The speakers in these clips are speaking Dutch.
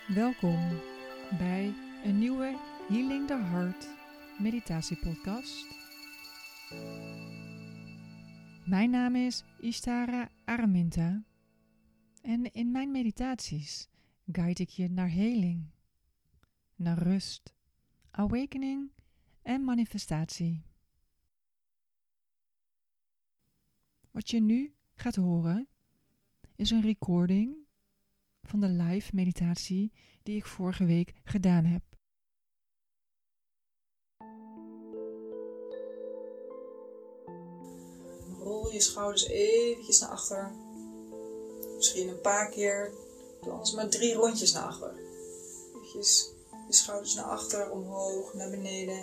Welkom bij een nieuwe Healing the Heart meditatiepodcast. Mijn naam is Ishtara Araminta en in mijn meditaties guide ik je naar heling, naar rust, awakening en manifestatie. Wat je nu gaat horen is een recording van de live meditatie die ik vorige week gedaan heb. Rol je schouders eventjes naar achter. Misschien een paar keer. Doe anders maar 3 rondjes naar achter. Eventjes je schouders naar achter, omhoog, naar beneden.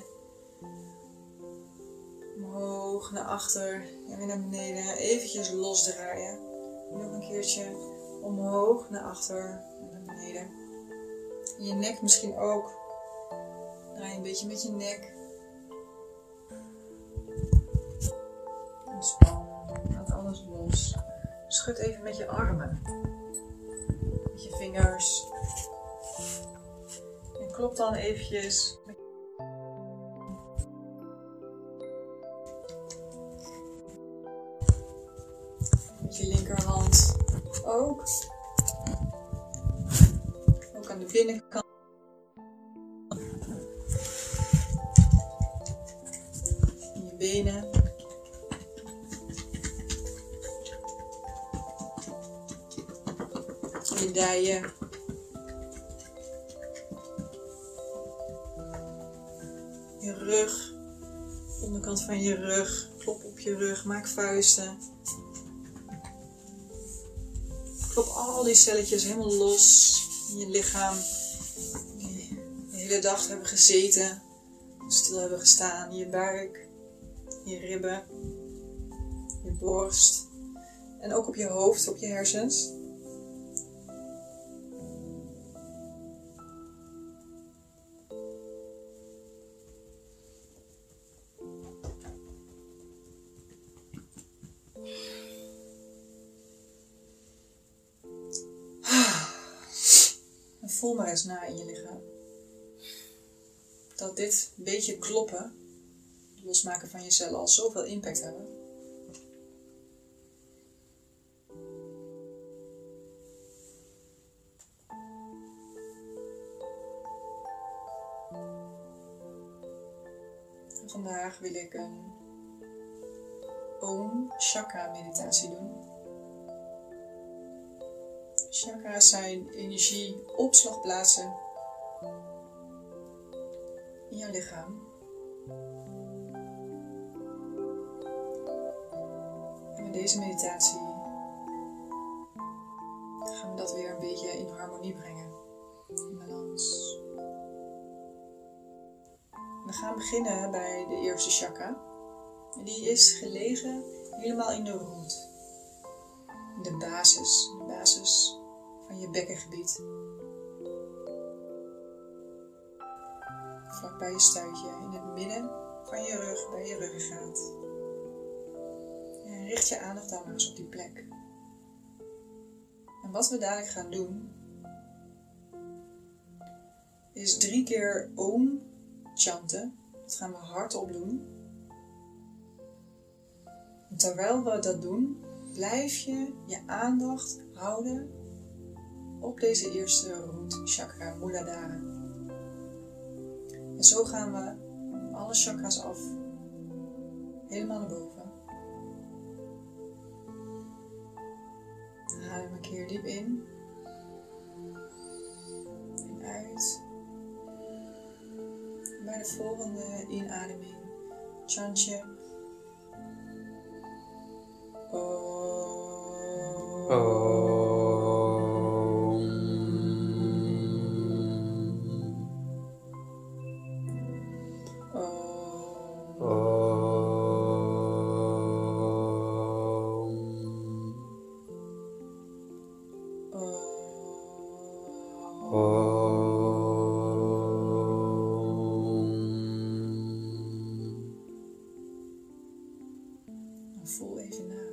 Omhoog, naar achter en weer naar beneden. Eventjes losdraaien. Nog een keertje omhoog, naar achter en naar beneden. Je nek misschien ook. Draai een beetje met je nek. Ontspan. Laat alles los. Schud even met je armen. Met je vingers. En klop dan eventjes met je linkerhand ook. Ook aan de binnenkant. In je benen. Je dijen. Je rug. Onderkant van je rug. Klop op je rug. Maak vuisten. Klop al die celletjes helemaal los in je lichaam. Die de hele dag hebben gezeten. Stil hebben gestaan. Je buik. Je ribben. Je borst. En ook op je hoofd, op je hersens. En voel maar eens na in je lichaam. Dat dit beetje kloppen, het losmaken van je cellen, al zoveel impact hebben. En vandaag wil ik een Om Chakra meditatie doen. Chakra's zijn energieopslagplaatsen in jouw lichaam. En met deze meditatie gaan we dat weer een beetje in harmonie brengen, in balans. We gaan beginnen bij de eerste chakra. En die is gelegen helemaal in de root, in de basis van je bekkengebied. Vlak bij je stuitje, in het midden van je rug, bij je ruggengraat. En richt je aandacht dan maar eens op die plek. En wat we dadelijk gaan doen, is 3 keer Om chanten. Dat gaan we hardop doen. En terwijl we dat doen, blijf je aandacht houden op deze eerste root chakra, Muladhara. En zo gaan we alle chakras af, helemaal naar boven. Adem een keer diep in en uit. Bij de volgende inademing chant je voel even na.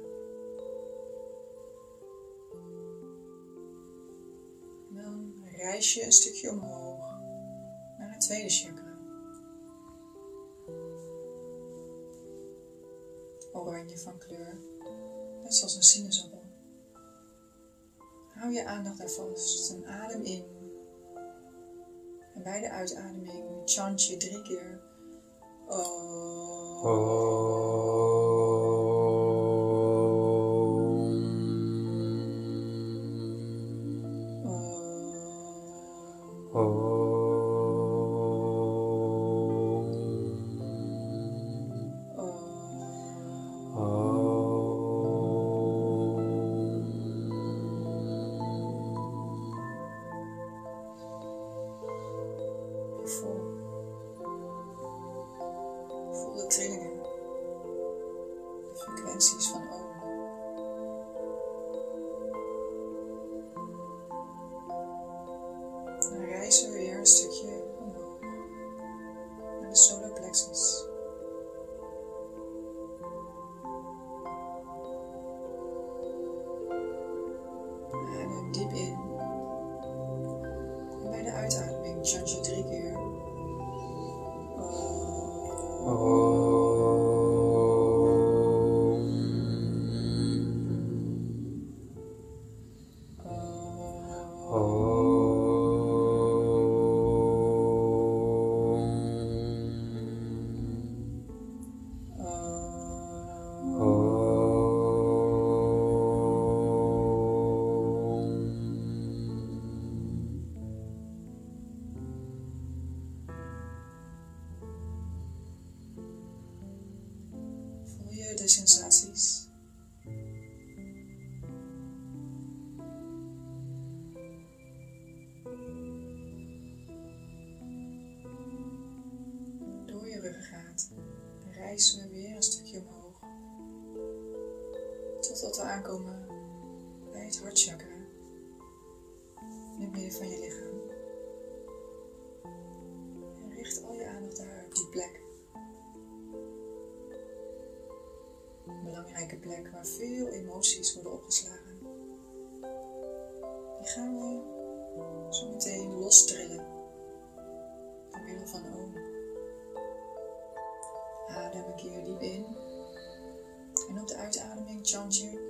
reis je een stukje omhoog naar het tweede chakra. Oranje van kleur, net zoals een sinaasappel. Hou je aandacht daar vast en adem in. En bij de uitademing chant je 3 keer Voel de trillingen, de frequenties van Om. Dan reizen we weer een stukje omhoog naar de solarplexus. Adem diep in. En bij de uitademing chant je 3 keer. Voel je de sensaties? Door je ruggengraat reizen we weer een stukje omhoog. Totdat we aankomen bij het hartchakra. In het midden van je lichaam. En richt al je aandacht daar op die plek. Een belangrijke plek waar veel emoties worden opgeslagen. Die gaan we zo meteen lostrillen. Door middel van Om. Adem een keer diep in. En op de uitademing chant je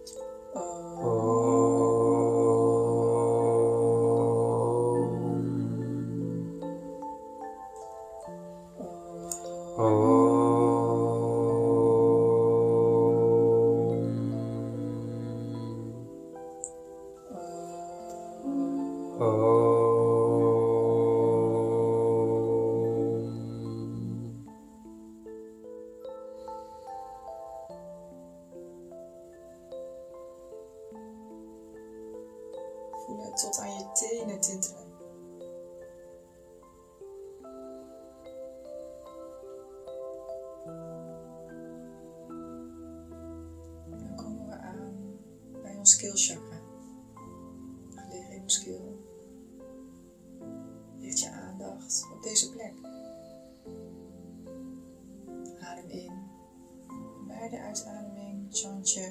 Voel het tot aan je tenen tintelen. Dan komen we aan bij ons keelchakra, gelegen in ons keel. Richt je aandacht op deze plek. Adem in. Bij de uitademing chant je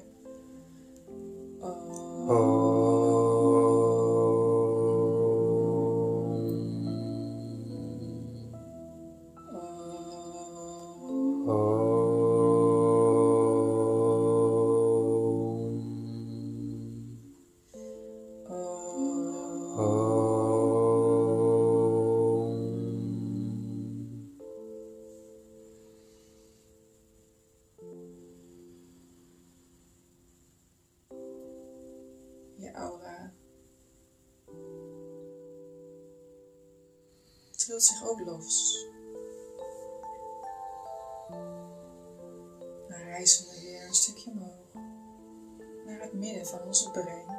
je aura trilt zich ook los. Dan reizen we weer een stukje omhoog naar het midden van onze brein.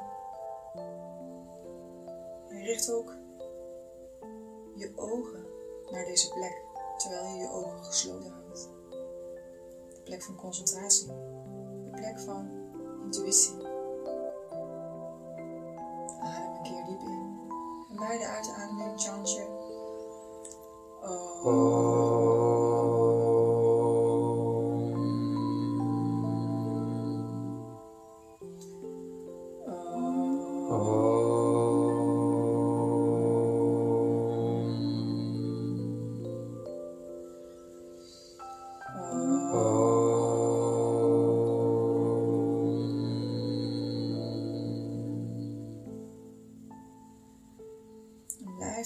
En richt ook je ogen naar deze plek terwijl je je ogen gesloten houdt. De plek van concentratie, de plek van intuïtie. Adem een keer diep in. En bij de uitademing chant je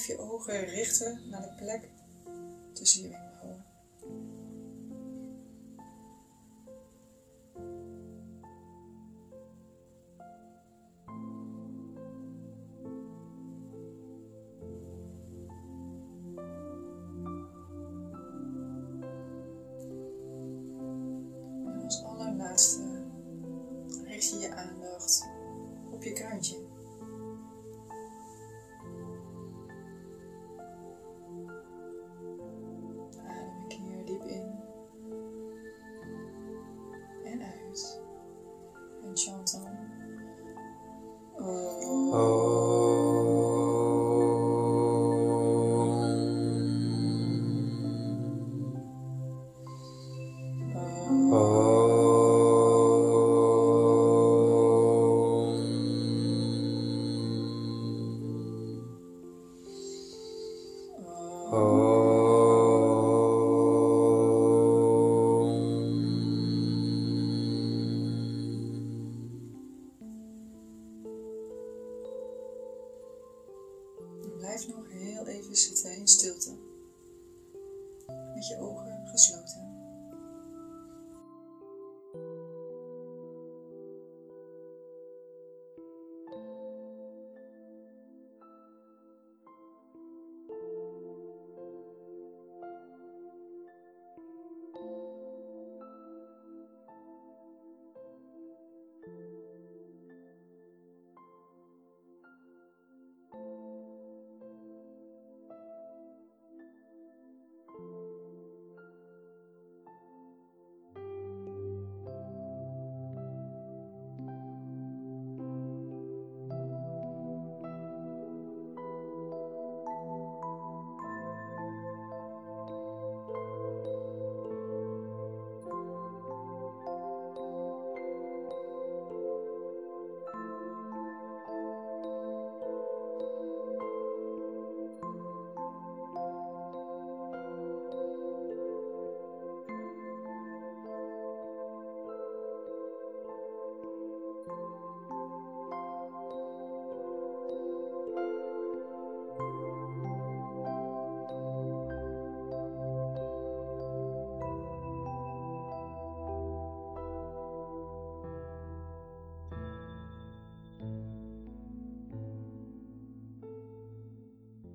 Blijf je ogen richten naar de plek tussen je wenkbrauwen. En als allerlaatste richt je je aandacht op je kruintje. Adem een keer diep in en uit. En chant dan. Blijf nog heel even zitten in stilte, met je ogen gesloten.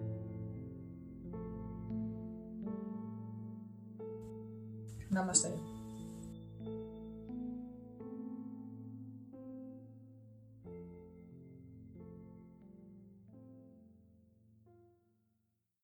Namaste.